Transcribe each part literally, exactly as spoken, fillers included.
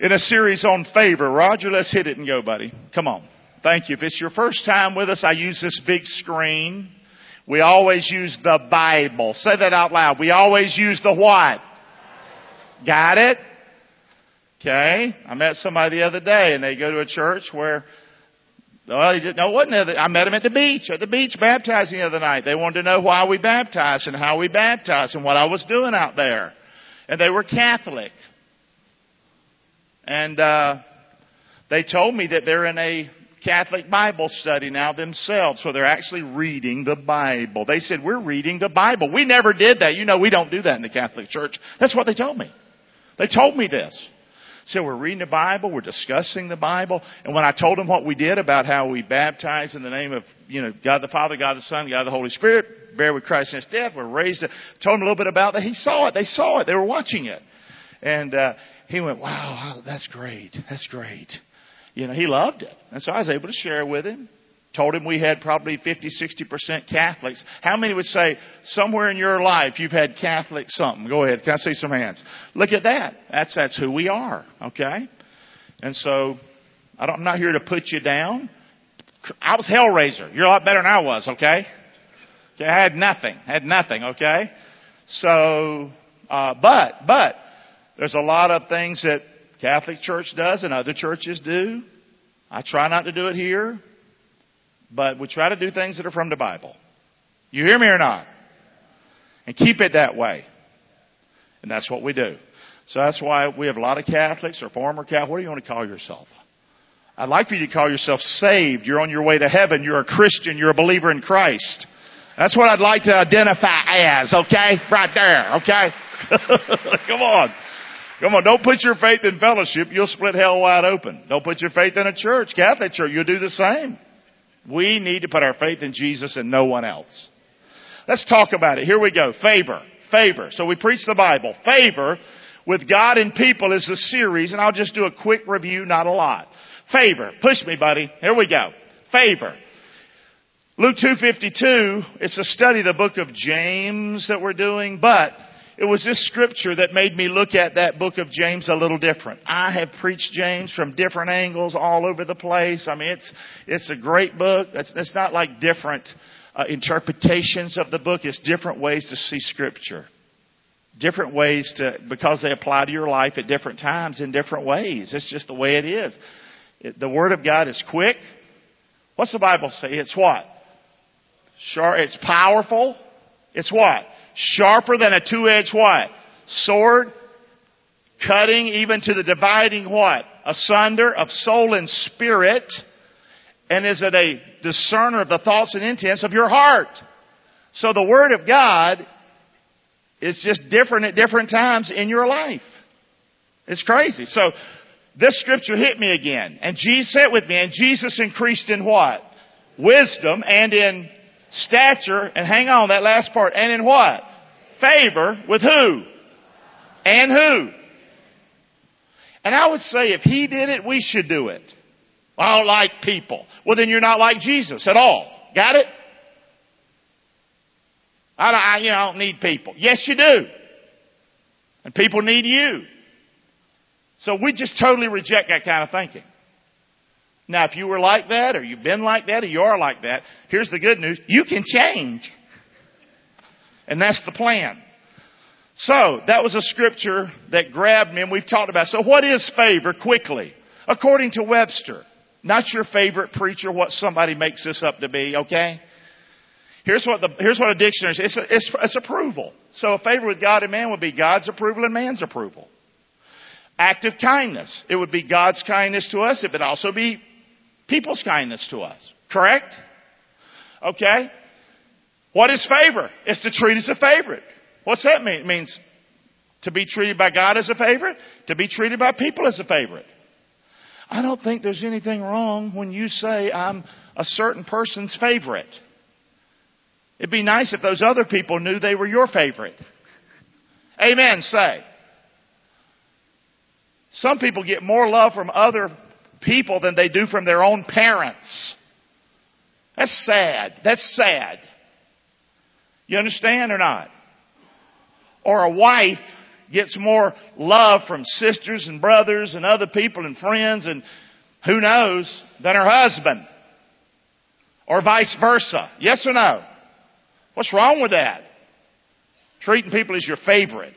in a series on favor. Roger, let's hit it and go, buddy. Come on. Thank you. If it's your first time with us, I use this big screen. We always use the Bible. Say that out loud. We always use the what? Got it? Okay. I met somebody the other day, and they go to a church where, well, he didn't know what. I met him at the beach, at the beach baptizing the other night. They wanted to know why we baptized and how we baptized and what I was doing out there. And they were Catholic. And uh, they told me that they're in a Catholic Bible study now themselves. So they're actually reading the Bible. They said, we're reading the Bible. We never did that. You know, we don't do that in the Catholic Church. That's what they told me. They told me this. So we're reading the Bible, we're discussing the Bible, and when I told them what we did about how we baptize in the name of, you know, God the Father, God the Son, God the Holy Spirit, bear with Christ in His death, we're raised, told him a little bit about that. He saw it, they saw it, they were watching it. And uh, he went, wow, that's great, that's great. You know, he loved it. And so I was able to share with him. Told him we had probably fifty, sixty percent Catholics. How many would say somewhere in your life you've had Catholic something? Go ahead. Can I see some hands? Look at that. That's, that's who we are. Okay. And so I don't, I'm not here to put you down. I was Hellraiser. You're a lot better than I was. Okay. Okay. I had nothing, had nothing. Okay. So, uh, but, but there's a lot of things that Catholic Church does and other churches do. I try not to do it here. But we try to do things that are from the Bible. You hear me or not? And keep it that way. And that's what we do. So that's why we have a lot of Catholics or former Catholics. What do you want to call yourself? I'd like for you to call yourself saved. You're on your way to heaven. You're a Christian. You're a believer in Christ. That's what I'd like to identify as, okay? Right there, okay? Come on. Come on, don't put your faith in fellowship. You'll split hell wide open. Don't put your faith in a church, Catholic church. You'll do the same. We need to put our faith in Jesus and no one else. Let's talk about it. Here we go. Favor. Favor. So we preach the Bible. Favor with God and people is the series, and I'll just do a quick review, not a lot. Favor. Push me, buddy. Here we go. Favor. Luke two fifty-two, it's a study of the book of James that we're doing, but it was this scripture that made me look at that book of James a little different. I have preached James from different angles all over the place. I mean, it's it's a great book. It's, it's not like different uh, interpretations of the book. It's different ways to see Scripture. Different ways to, because they apply to your life at different times in different ways. It's just the way it is. It, the Word of God is quick. What's the Bible say? It's what? Sure. It's powerful. It's what? Sharper than a two-edged what? Sword. Cutting even to the dividing what? Asunder of soul and spirit. And is it a discerner of the thoughts and intents of your heart? So the Word of God is just different at different times in your life. It's crazy. So this scripture hit me again. And Jesus said with me, and Jesus increased in what? Wisdom and in stature, and hang on, that last part, and in what? Favor with who? And who? And I would say if He did it, we should do it. I don't like people. Well, then you're not like Jesus at all. Got it? I don't, I, you know, I don't need people. Yes, you do. And people need you. So we just totally reject that kind of thinking. Now, if you were like that, or you've been like that, or you are like that, here's the good news. You can change. And that's the plan. So, that was a scripture that grabbed me, and we've talked about. So, what is favor? Quickly. According to Webster. Not your favorite preacher, what somebody makes this up to be, okay? Here's what the, here's what a dictionary says. It's, a, it's, it's approval. So, a favor with God and man would be God's approval and man's approval. Active kindness. It would be God's kindness to us. It would also be people's kindness to us. Correct? Okay? What is favor? It's to treat as a favorite. What's that mean? It means to be treated by God as a favorite, to be treated by people as a favorite. I don't think there's anything wrong when you say I'm a certain person's favorite. It'd be nice if those other people knew they were your favorite. Amen, say. Some people get more love from other people than they do from their own parents. That's sad. That's sad. You understand or not? Or a wife gets more love from sisters and brothers and other people and friends and who knows than her husband? Or vice versa? Yes or no? What's wrong with that? Treating people as your favorite.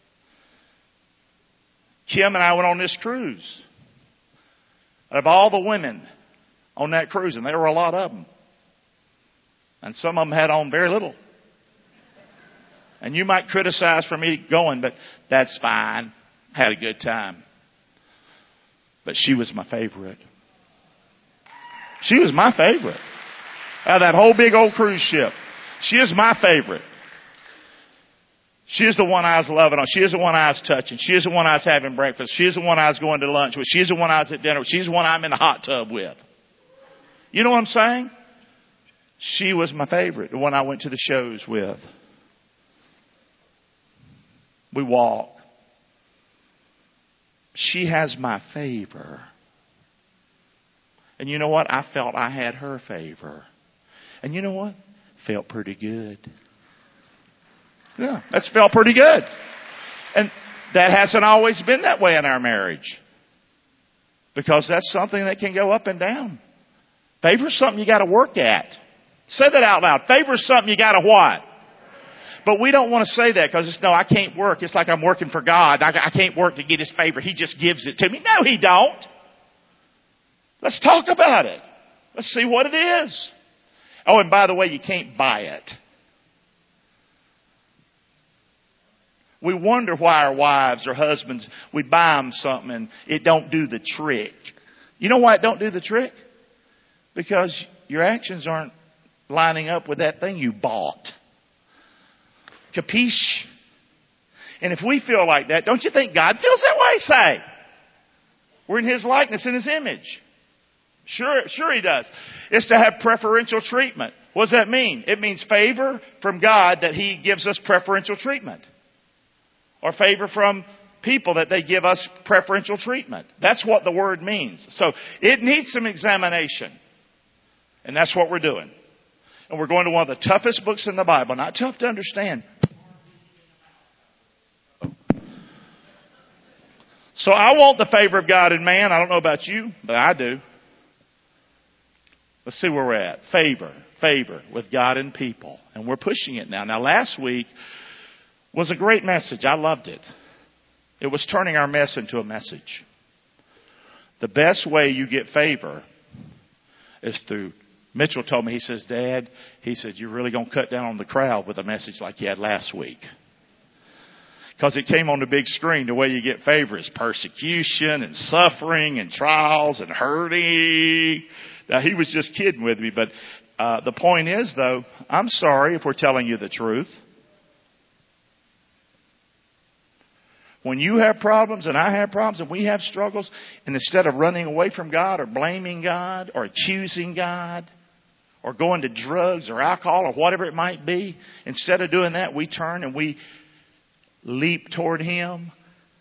Kim and I went on this cruise. Of all the women on that cruise, and there were a lot of them. And some of them had on very little. And you might criticize for me going, but that's fine. Had a good time. But she was my favorite. She was my favorite. Out of that whole big old cruise ship. She is my favorite. She is the one I was loving on. She is the one I was touching. She is the one I was having breakfast. She is the one I was going to lunch with. She is the one I was at dinner with. She's the one I'm in the hot tub with. You know what I'm saying? She was my favorite. The one I went to the shows with. We walk. She has my favor. And you know what? I felt I had her favor. And you know what? Felt pretty good. Yeah, that's felt pretty good. And that hasn't always been that way in our marriage. Because that's something that can go up and down. Favor's something you got to work at. Say that out loud. Favor's something you got to what? But we don't want to say that because it's, no, I can't work. It's like I'm working for God. I, I can't work to get His favor. He just gives it to me. No, He don't. Let's talk about it. Let's see what it is. Oh, and by the way, you can't buy it. We wonder why our wives or husbands, we buy them something and it don't do the trick. You know why it don't do the trick? Because your actions aren't lining up with that thing you bought. Capiche? And if we feel like that, don't you think God feels that way? Say. We're in His likeness, in His image. Sure, sure He does. It's to have preferential treatment. What does that mean? It means favor from God that He gives us preferential treatment. Or favor from people that they give us preferential treatment. That's what the word means. So it needs some examination. And that's what we're doing. And we're going to one of the toughest books in the Bible. Not tough to understand. So I want the favor of God in man. I don't know about you, but I do. Let's see where we're at. Favor. Favor with God and people. And we're pushing it now. Now last week was a great message. I loved it. It was turning our mess into a message. The best way you get favor is through, Mitchell told me, he says, Dad, he said, you're really going to cut down on the crowd with a message like you had last week. Because it came on the big screen. The way you get favor is persecution and suffering and trials and hurting. Now, he was just kidding with me. But uh, the point is, though, I'm sorry if we're telling you the truth. When you have problems and I have problems and we have struggles, and instead of running away from God or blaming God or accusing God or going to drugs or alcohol or whatever it might be, instead of doing that, we turn and we leap toward Him.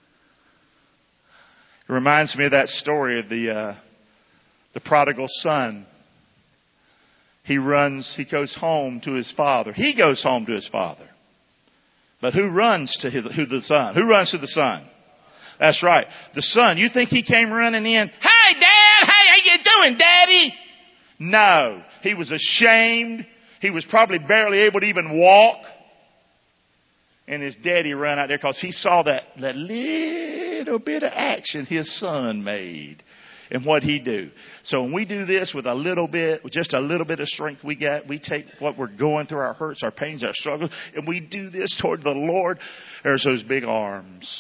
It reminds me of that story of the uh, the prodigal son. He runs, he goes home to his father. He goes home to his father. But who runs to his, who the son? Who runs to the son? That's right. The son. You think he came running in? Hey, Dad! Hey, how you doing, Daddy? No. He was ashamed. He was probably barely able to even walk. And his daddy ran out there because he saw that, that little bit of action his son made. And what he do. So when we do this with a little bit, with just a little bit of strength we got, we take what we're going through, our hurts, our pains, our struggles, and we do this toward the Lord. There's those big arms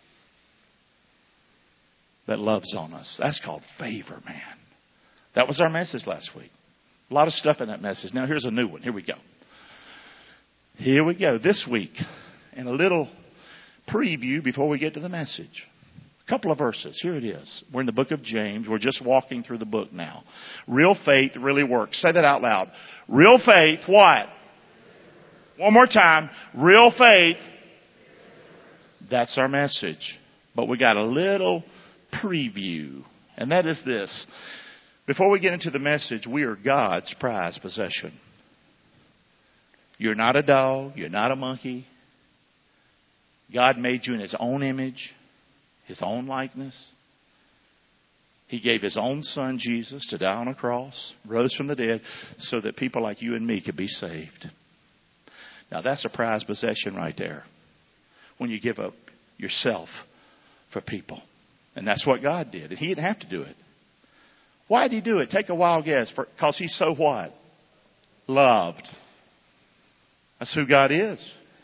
that loves on us. That's called favor, man. That was our message last week. A lot of stuff in that message. Now here's a new one. Here we go. Here we go. This week, and a little preview before we get to the message. A couple of verses. Here it is. We're in the book of James. We're just walking through the book now. Real faith really works. Say that out loud. Real faith, what? One more time. Real faith. That's our message. But we got a little preview. And that is this. Before we get into the message, we are God's prized possession. You're not a dog. You're not a monkey. God made you in His own image, His own likeness. He gave His own Son, Jesus, to die on a cross, rose from the dead, so that people like you and me could be saved. Now that's a prized possession right there. When you give up yourself for people. And that's what God did. And He didn't have to do it. Why did He do it? Take a wild guess. Because He's so what? Loved. That's who God is.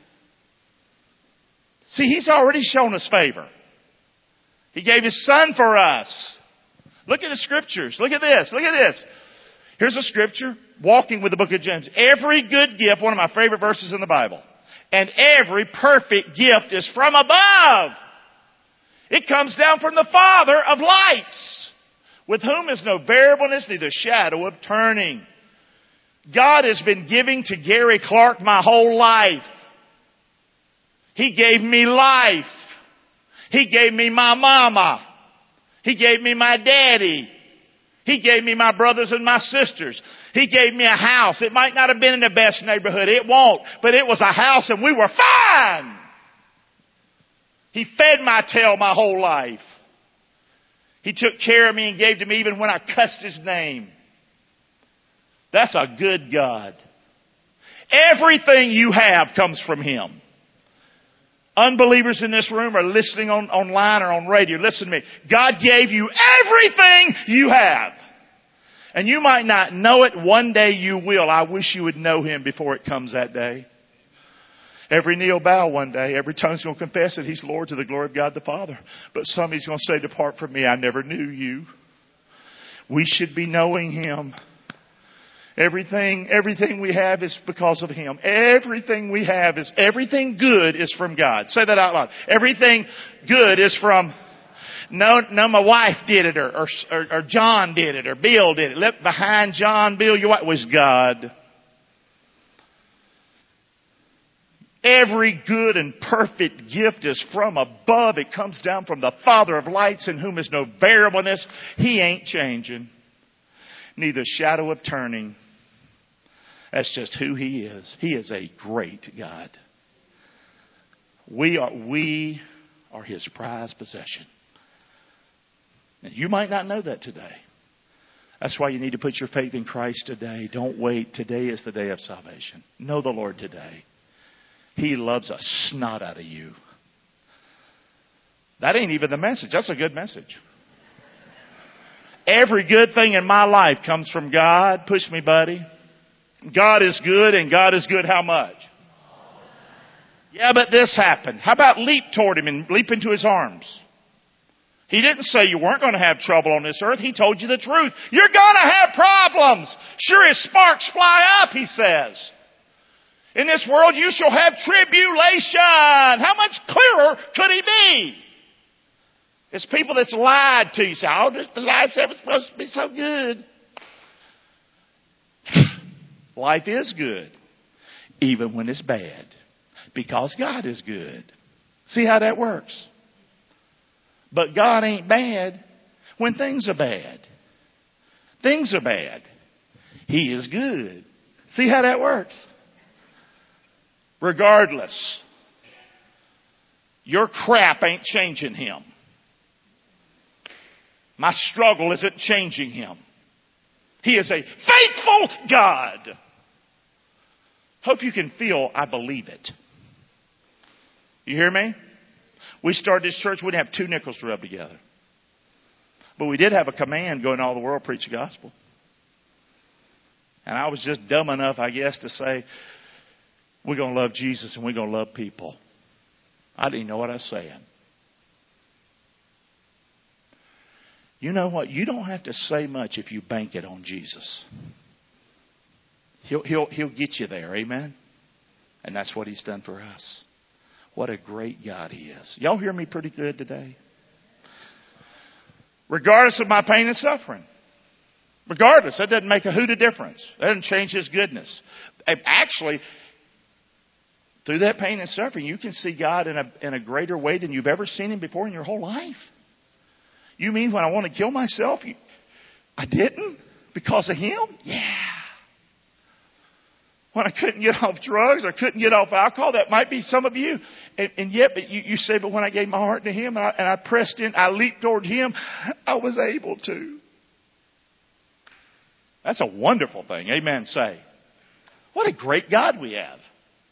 See, He's already shown us favor. He gave His Son for us. Look at the Scriptures. Look at this. Look at this. Here's a Scripture. Walking with the book of James. Every good gift, one of my favorite verses in the Bible. And every perfect gift is from above. It comes down from the Father of lights, with whom is no variableness, neither shadow of turning. God has been giving to Gary Clark my whole life. He gave me life. He gave me my mama. He gave me my daddy. He gave me my brothers and my sisters. He gave me a house. It might not have been in the best neighborhood. It won't. But it was a house and we were fine. He fed my tail my whole life. He took care of me and gave to me even when I cussed His name. That's a good God. Everything you have comes from Him. Unbelievers in this room are listening on online or on radio. Listen to me. God gave you everything you have. And you might not know it. One day you will. I wish you would know Him before it comes that day. Every knee will bow one day. Every tongue's going to confess that He's Lord to the glory of God the Father. But some He's going to say, depart from me. I never knew you. We should be knowing Him. Everything, everything we have is because of Him. Everything we have is, everything good is from God. Say that out loud. Everything good is from, no, no, my wife did it, or, or, or John did it, or Bill did it. Look behind John, Bill, your wife was God. Every good and perfect gift is from above. It comes down from the Father of lights, in whom is no variableness. He ain't changing. Neither shadow of turning. That's just who He is. He is a great God. We are, we are His prized possession. And you might not know that today. That's why you need to put your faith in Christ today. Don't wait. Today is the day of salvation. Know the Lord today. He loves a snot out of you. That ain't even the message. That's a good message. Every good thing in my life comes from God. Push me, buddy. God is good, and God is good how much? Yeah, but this happened. How about leap toward Him and leap into His arms? He didn't say you weren't going to have trouble on this earth. He told you the truth. You're going to have problems. Sure as sparks fly up, He says. In this world you shall have tribulation. How much clearer could He be? It's people that's lied to you. Say, oh, this life's ever supposed to be so good. Life is good, even when it's bad, because God is good. See how that works? But God ain't bad when things are bad. Things are bad. He is good. See how that works? Regardless, your crap ain't changing Him. My struggle isn't changing Him. He is a faithful God. Hope you can feel I believe it. You hear me? We started this church, we didn't have two nickels to rub together. But we did have a command, go into all the world, preach the gospel. And I was just dumb enough, I guess, to say, we're going to love Jesus and we're going to love people. I didn't know what I was saying. You know what? You don't have to say much if you bank it on Jesus. He'll, he'll, he'll get you there. Amen? And that's what He's done for us. What a great God He is. Y'all hear me pretty good today? Regardless of my pain and suffering. Regardless. That doesn't make a hoot of difference. That doesn't change His goodness. Actually, through that pain and suffering, you can see God in a, in a greater way than you've ever seen Him before in your whole life. You mean when I want to kill myself, I didn't? Because of Him? Yeah. when I couldn't get off drugs or couldn't get off alcohol. That might be some of you. And, and yet, but you, you say, but when I gave my heart to Him and I, and I pressed in, I leaped toward Him, I was able to. That's a wonderful thing. Amen. Say. What a great God we have.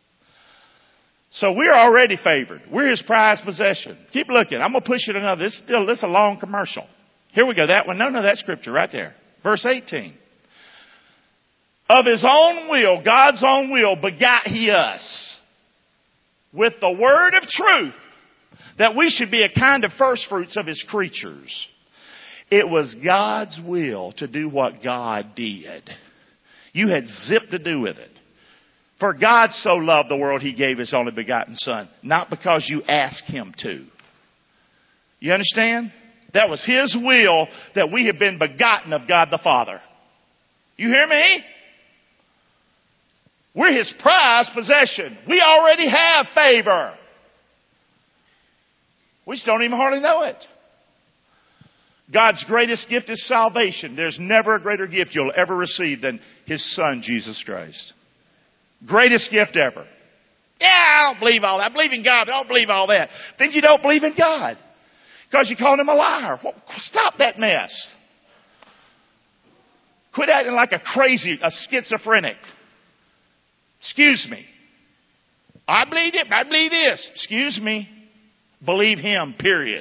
So we're already favored. We're His prized possession. Keep looking. I'm going to push it another. This is still, this is a long commercial. Here we go. That one. No, no, that scripture right there. Verse eighteen. Of His own will, God's own will, begot He us with the word of truth, that we should be a kind of first fruits of His creatures. It was God's will to do what God did. You had zip to do with it. For God so loved the world, He gave His only begotten Son. Not because you asked Him to. You understand? That was His will that we have been begotten of God the Father. You hear me? We're His prized possession. We already have favor. We just don't even hardly know it. God's greatest gift is salvation. There's never a greater gift you'll ever receive than His Son, Jesus Christ. Greatest gift ever. Yeah, I don't believe all that. I believe in God, but I don't believe all that. Then you don't believe in God. Because you called Him a liar. Well, stop that mess. Quit acting like a crazy, a schizophrenic. Excuse me. I believe it, I believe this. Excuse me. Believe Him, period.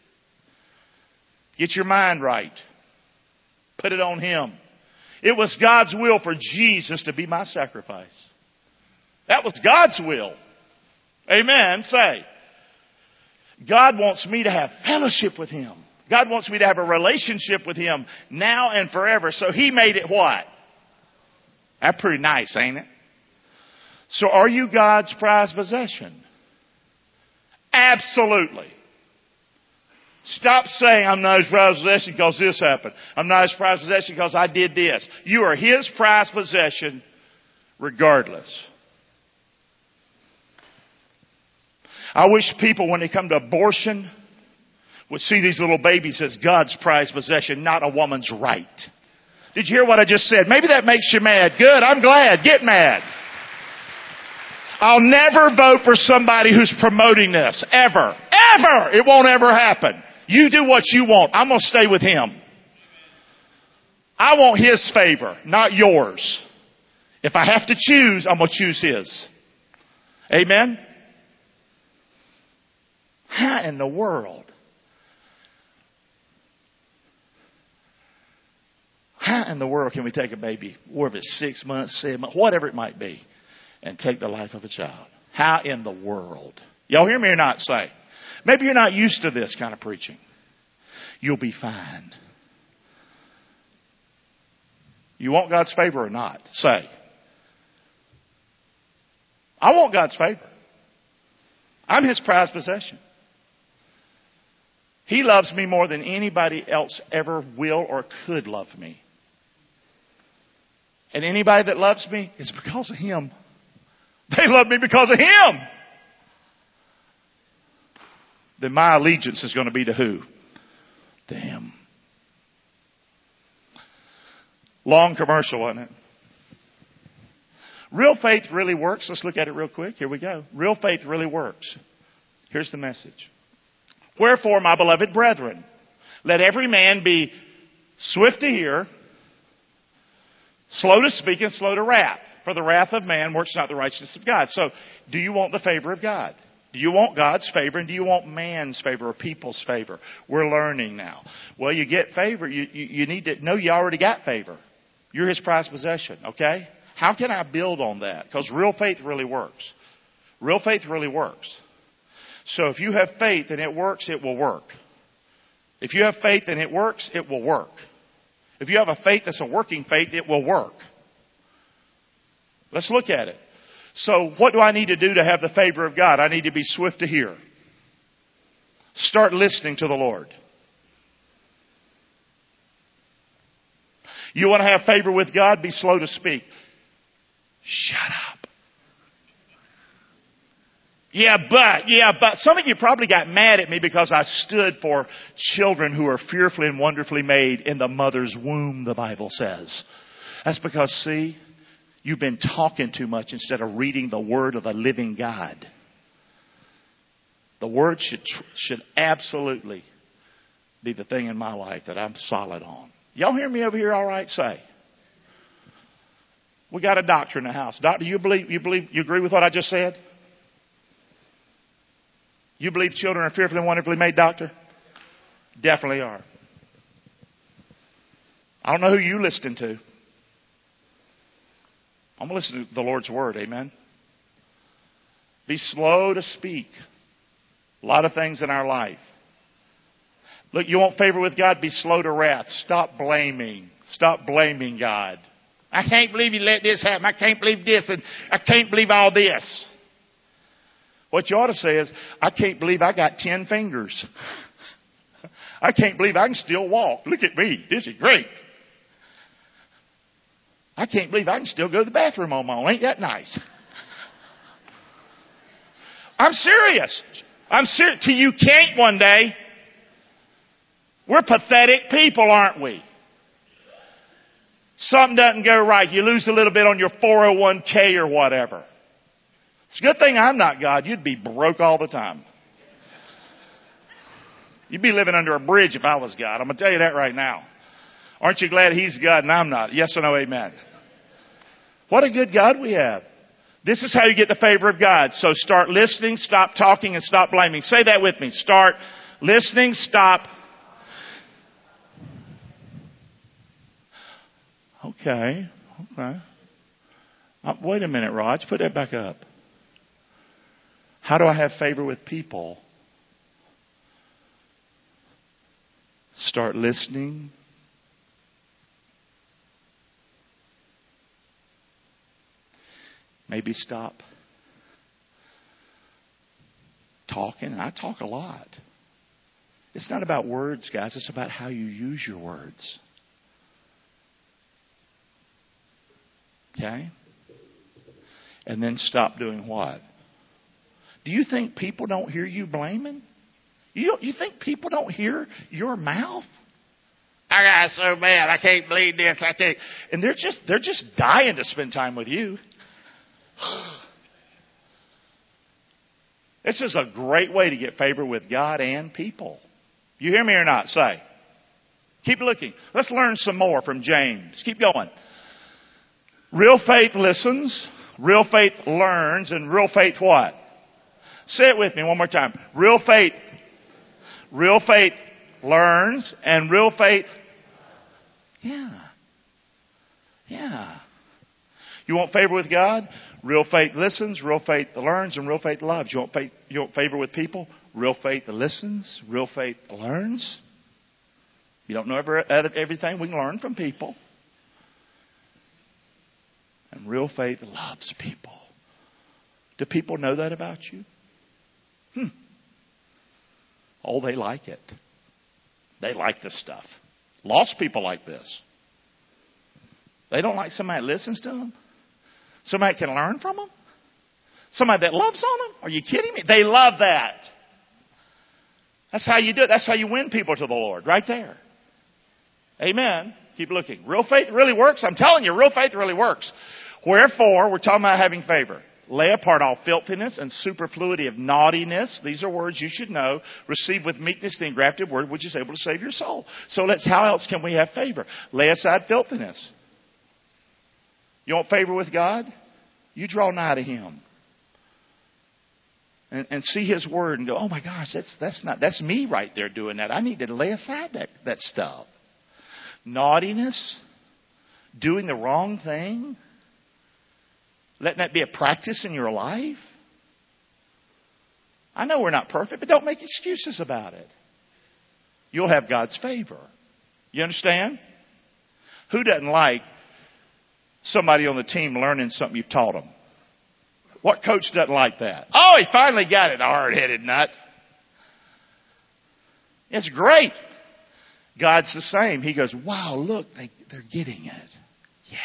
Get your mind right. Put it on Him. It was God's will for Jesus to be my sacrifice. That was God's will. Amen. Say. God wants me to have fellowship with Him. God wants me to have a relationship with Him now and forever. So He made it what? That's pretty nice, ain't it? So are you God's prized possession? Absolutely. Stop saying, I'm not His prized possession because this happened. I'm not His prized possession because I did this. You are His prized possession regardless. I wish people, when they come to abortion, would see these little babies as God's prized possession, not a woman's right. Did you hear what I just said? Maybe that makes you mad. Good, I'm glad. Get mad. I'll never vote for somebody who's promoting this. Ever. Ever. It won't ever happen. You do what you want. I'm going to stay with Him. I want His favor, not yours. If I have to choose, I'm going to choose His. Amen? How in the world? How in the world can we take a baby, whether it's six months, seven months, whatever it might be, and take the life of a child? How in the world? Y'all hear me or not? Say. Maybe you're not used to this kind of preaching. You'll be fine. You want God's favor or not? Say. I want God's favor. I'm His prized possession. He loves me more than anybody else ever will or could love me. And anybody that loves me, it's because of Him. They love me because of Him. Then my allegiance is going to be to who? To Him. Long commercial, wasn't it? Real faith really works. Let's look at it real quick. Here we go. Real faith really works. Here's the message. Wherefore, my beloved brethren, let every man be swift to hear, slow to speak, and slow to wrath. For the wrath of man works not the righteousness of God. So, do you want the favor of God? Do you want God's favor, and do you want man's favor or people's favor? We're learning now. Well, you get favor. You, you, you need to know you already got favor. You're His prized possession, okay? How can I build on that? Because real faith really works. Real faith really works. So if you have faith and it works, it will work. If you have faith and it works, it will work. If you have a faith that's a working faith, it will work. Let's look at it. So what do I need to do to have the favor of God? I need to be swift to hear. Start listening to the Lord. You want to have favor with God? Be slow to speak. Shut up. Yeah, but, yeah, but. Some of you probably got mad at me because I stood for children who are fearfully and wonderfully made in the mother's womb, the Bible says. That's because, see, You've been talking too much instead of reading the Word of the living God. The Word should should absolutely be the thing in my life that I'm solid on. Y'all hear me over here all right? Say. We got a doctor in the house. Doctor, you believe, you believe, you agree with what I just said? You believe children are fearfully and wonderfully made, doctor? Definitely are. I don't know who you listening to. I'm going to listen to the Lord's Word. Amen. Be slow to speak. A lot of things in our life. Look, you want favor with God? Be slow to wrath. Stop blaming. Stop blaming God. I can't believe you let this happen. I can't believe this. And I can't believe all this. What you ought to say is, I can't believe I got ten fingers. I can't believe I can still walk. Look at me. This is great. I can't believe I can still go to the bathroom on my own. Ain't that nice? I'm serious. I'm serious. Till you can't one day. We're pathetic people, aren't we? Something doesn't go right. You lose a little bit on your four oh one k or whatever. It's a good thing I'm not God. You'd be broke all the time. You'd be living under a bridge if I was God. I'm going to tell you that right now. Aren't you glad He's God and I'm not? Yes or no, amen. What a good God we have. This is how you get the favor of God. So start listening, stop talking, and stop blaming. Say that with me. Start listening, stop. Okay. Okay. Uh, wait a minute, Raj. Put that back up. How do I have favor with people? Start listening. Maybe stop talking. And I talk a lot. It's not about words, guys. It's about how you use your words. Okay? And then stop doing what? Do you think people don't hear you blaming? You don't, you think people don't hear your mouth? I got so mad. I can't believe this. I can't. And they're just they're just dying to spend time with you. This is a great way to get favor with God and people. You hear me or not? Say. Keep looking. Let's learn some more from James. Keep going. Real faith listens. Real faith learns. And real faith what? Say it with me one more time. Real faith. Real faith learns. And real faith. Yeah. Yeah. You want favor with God? Real faith listens, real faith learns, and real faith loves. You want faith, you want favor with people? Real faith listens, real faith learns. You don't know every, everything. We can learn from people. And real faith loves people. Do people know that about you? Hmm. Oh, they like it. They like this stuff. Lost people like this. They don't like somebody that listens to them. Somebody can learn from them? Somebody that loves on them? Are you kidding me? They love that. That's how you do it. That's how you win people to the Lord. Right there. Amen. Keep looking. Real faith really works. I'm telling you, real faith really works. Wherefore, we're talking about having favor. Lay apart all filthiness and superfluity of naughtiness. These are words you should know. Receive with meekness the engrafted word which is able to save your soul. So let's, how else can we have favor? Lay aside filthiness. You want favor with God? You draw nigh to Him. And, and see His Word and go, oh my gosh, that's that's not that's me right there doing that. I need to lay aside that, that stuff. Naughtiness, doing the wrong thing, letting that be a practice in your life. I know we're not perfect, but don't make excuses about it. You'll have God's favor. You understand? Who doesn't like somebody on the team learning something you've taught them? What coach doesn't like that? Oh, he finally got it, hard-headed nut. It's great. God's the same. He goes, wow, look, they, they're getting it. Yeah.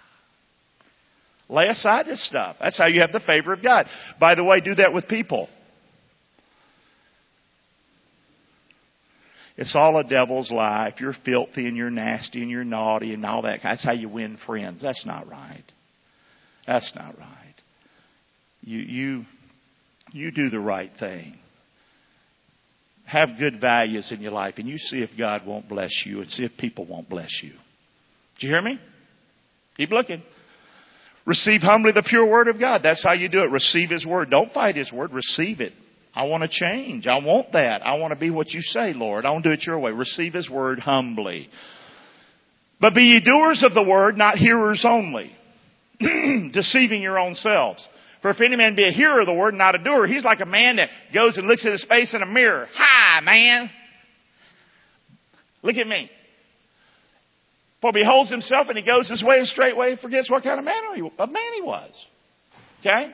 Lay aside this stuff. That's how you have the favor of God. By the way, do that with people. It's all a devil's lie. If you're filthy and you're nasty and you're naughty and all that, that's how you win friends. That's not right. That's not right. You, you, you do the right thing. Have good values in your life, and you see if God won't bless you and see if people won't bless you. Did you hear me? Keep looking. Receive humbly the pure word of God. That's how you do it. Receive His word. Don't fight His word. Receive it. I want to change. I want that. I want to be what you say, Lord. I want to do it your way. Receive His word humbly. But be ye doers of the word, not hearers only, deceiving your own selves. For if any man be a hearer of the word and not a doer, he's like a man that goes and looks at his face in a mirror. Hi, man. Look at me. For beholds himself and he goes his way and straightway forgets what kind of man he, of man he was. Okay?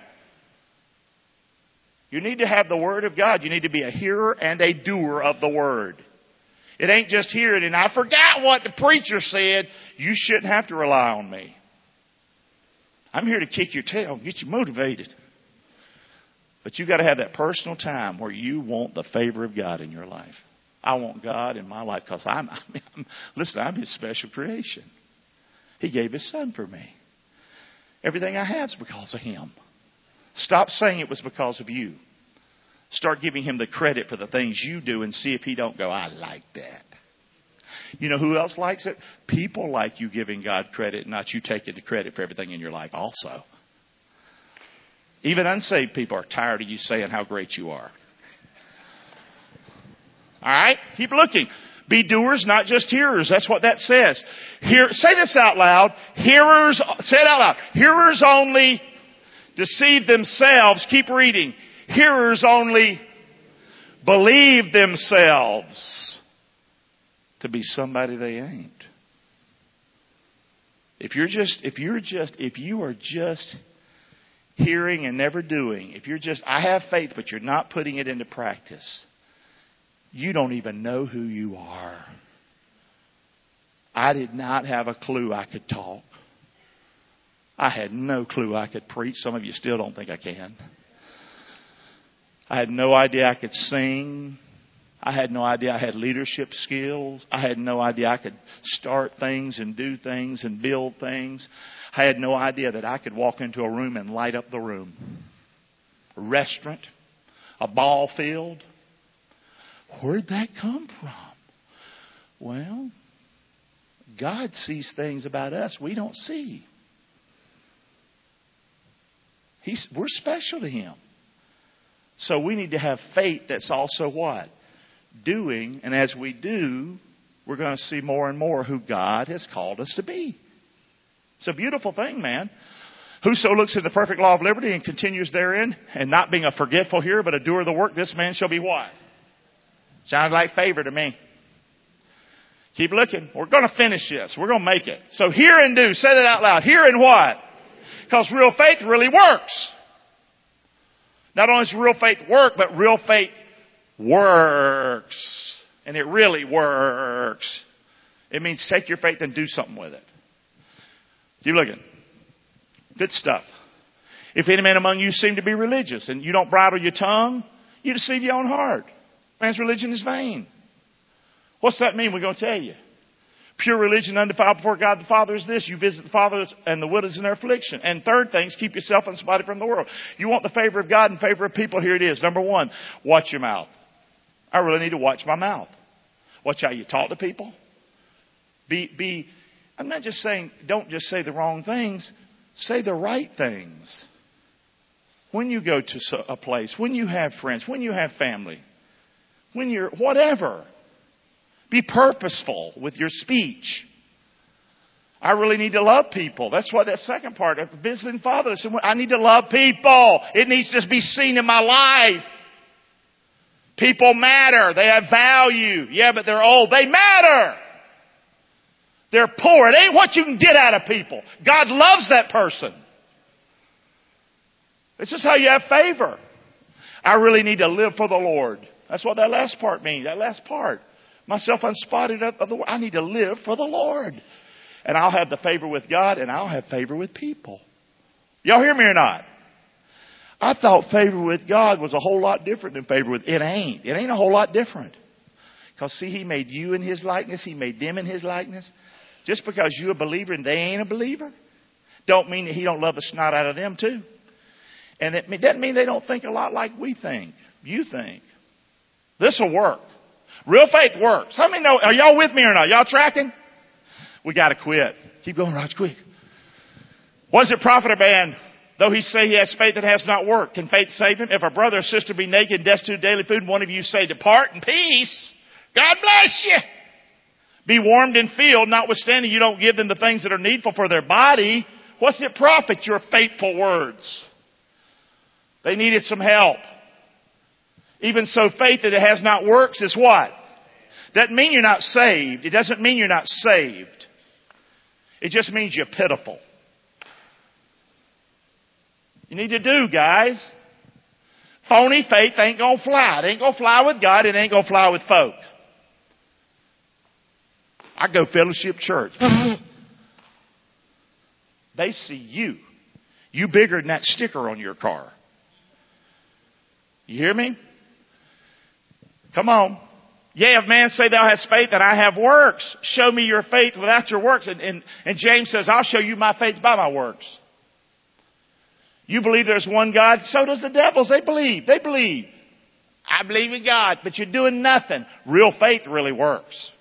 You need to have the word of God. You need to be a hearer and a doer of the word. It ain't just hearing and I forgot what the preacher said. You shouldn't have to rely on me. I'm here to kick your tail and get you motivated. But you got to have that personal time where you want the favor of God in your life. I want God in my life because I'm, I mean, I'm, listen, I'm His special creation. He gave His Son for me. Everything I have is because of Him. Stop saying it was because of you. Start giving Him the credit for the things you do and see if He don't go, I like that. You know who else likes it? People like you giving God credit, not you taking the credit for everything in your life also. Even unsaved people are tired of you saying how great you are. All right? Keep looking. Be doers, not just hearers. That's what that says. Hear, say this out loud. Hearers, say it out loud. Hearers only deceive themselves. Keep reading. Hearers only believe themselves to be somebody they ain't. If you're just, if you're just, if you are just hearing and never doing, if you're just, I have faith, but you're not putting it into practice, you don't even know who you are. I did not have a clue I could talk. I had no clue I could preach. Some of you still don't think I can. I had no idea I could sing. I had no idea I had leadership skills. I had no idea I could start things and do things and build things. I had no idea that I could walk into a room and light up the room. A restaurant, a ball field. Where'd that come from? Well, God sees things about us we don't see. He's, we're special to Him. So we need to have faith that's also what? Doing. And as we do, we're going to see more and more who God has called us to be. It's a beautiful thing, man. Whoso looks in the perfect law of liberty and continues therein, and not being a forgetful hearer, but a doer of the work, this man shall be what? Sounds like favor to me. Keep looking. We're going to finish this. We're going to make it. So hear and do. Say that out loud. Hear and what? Because real faith really works. Not only does real faith work, but real faith works. And it really works. It means take your faith and do something with it. Keep looking. Good stuff. If any man among you seem to be religious and you don't bridle your tongue, you deceive your own heart. Man's religion is vain. What's that mean? We're going to tell you. Pure religion undefiled before God the Father is this. You visit the fathers and the widows in their affliction. And third thing is keep yourself unspotted from the world. You want the favor of God and favor of people. Here it is. Number one, watch your mouth. I really need to watch my mouth. Watch how you talk to people. Be, be, I'm not just saying, don't just say the wrong things. Say the right things. When you go to a place, when you have friends, when you have family, when you're, whatever. Be purposeful with your speech. I really need to love people. That's what that second part of visiting fathers. I need to love people. It needs to be seen in my life. People matter. They have value. Yeah, but they're old. They matter. They're poor. It ain't what you can get out of people. God loves that person. It's just how you have favor. I really need to live for the Lord. That's what that last part means. That last part. Myself unspotted of the world. I need to live for the Lord. And I'll have the favor with God and I'll have favor with people. Y'all hear me or not? I thought favor with God was a whole lot different than favor with... It ain't. It ain't a whole lot different. Because see, He made you in His likeness. He made them in His likeness. Just because you're a believer and they ain't a believer don't mean that He don't love the snot out of them too. And it doesn't mean they don't think a lot like we think. You think. This will work. Real faith works. How many know? Are y'all with me or not? Y'all tracking? We got to quit. Keep going, Raj, quick. What does it profit a man, though he say he has faith that has not worked? Can faith save him? If a brother or sister be naked and destitute of daily food, and one of you say, depart in peace, God bless you. Be warmed and filled, notwithstanding you don't give them the things that are needful for their body. What's it profit, your faithful words? They needed some help. Even so, faith that it has not works is what? Doesn't mean you're not saved. It doesn't mean you're not saved. It just means you're pitiful. You need to do, guys. Phony faith ain't gonna fly. It ain't gonna fly with God. It ain't gonna fly with folk. I go fellowship church. They see you. You bigger than that sticker on your car. You hear me? Come on. Yea, if man say thou hast faith and I have works, show me your faith without your works. And, and, and James says, I'll show you my faith by my works. You believe there's one God, so does the devils. They believe. They believe. I believe in God, but you're doing nothing. Real faith really works.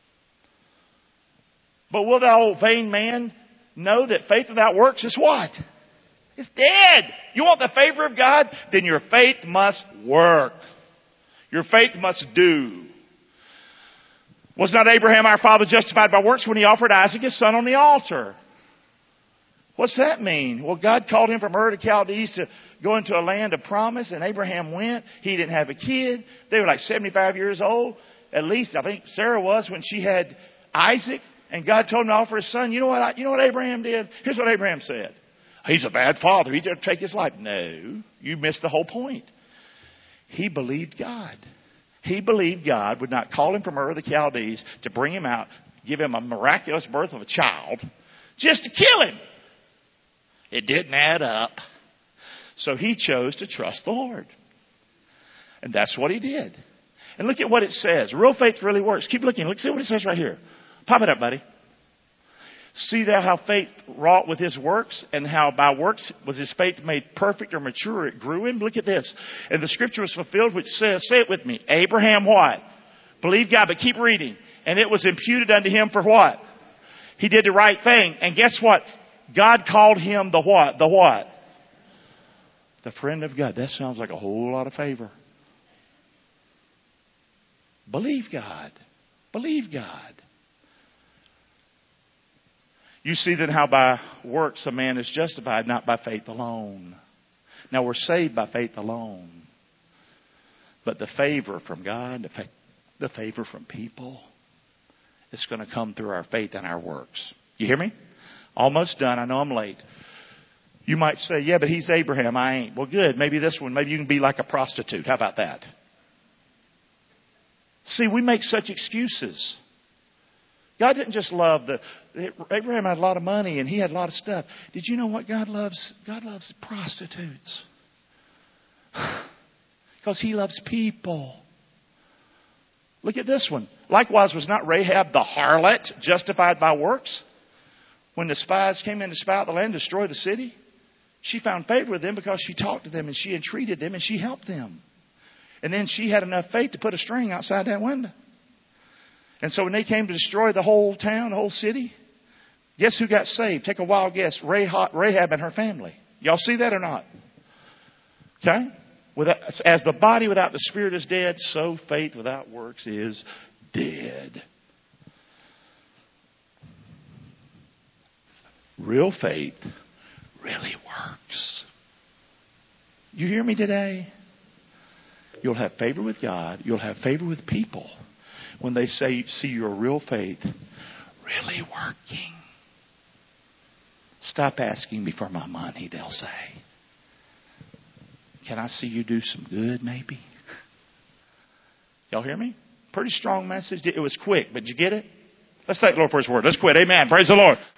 But will the old vain man know that faith without works is what? It's dead. You want the favor of God? Then your faith must work. Your faith must do. Was not Abraham our father justified by works when he offered Isaac his son on the altar? What's that mean? Well, God called him from Ur of Chaldees to go into a land of promise, and Abraham went. He didn't have a kid. They were like seventy-five years old. At least, I think Sarah was when she had Isaac, and God told him to offer his son. You know what? You know what Abraham did? Here's what Abraham said. He's a bad father. He didn't take his life. No, you missed the whole point. He believed God. He believed God would not call him from Ur of the Chaldees to bring him out, give him a miraculous birth of a child, just to kill him. It didn't add up. So he chose to trust the Lord. And that's what he did. And look at what it says. Real faith really works. Keep looking. Look, see what it says right here. Pop it up, buddy. See thou how faith wrought with his works, and how by works was his faith made perfect or mature. It grew him. Look at this. And the scripture was fulfilled, which says, say it with me. Abraham what? Believed God, but keep reading. And it was imputed unto him for what? He did the right thing. And guess what? God called him the what? The what? The friend of God. That sounds like a whole lot of favor. Believe God. Believe God. You see then how by works a man is justified, not by faith alone. Now we're saved by faith alone. But the favor from God, the, fa- the favor from people, it's going to come through our faith and our works. You hear me? Almost done. I know I'm late. You might say, yeah, but he's Abraham. I ain't. Well, good. Maybe this one. Maybe you can be like a prostitute. How about that? See, we make such excuses. God didn't just love the... Abraham had a lot of money and he had a lot of stuff. Did you know what God loves? God loves prostitutes. Because he loves people. Look at this one. Likewise, was not Rahab the harlot justified by works? When the spies came in to spy out the land and destroy the city, she found favor with them because she talked to them and she entreated them and she helped them. And then she had enough faith to put a string outside that window. And so when they came to destroy the whole town, the whole city, guess who got saved? Take a wild guess. Rahab and her family. Y'all see that or not? Okay? Without, as the body without the spirit is dead, so faith without works is dead. Real faith really works. You hear me today? You'll have favor with God. You'll have favor with people when they say, see your real faith really working. Stop asking me for my money, they'll say. Can I see you do some good, maybe? Y'all hear me? Pretty strong message. It was quick, but did you get it? Let's thank the Lord for His word. Let's quit. Amen. Praise the Lord.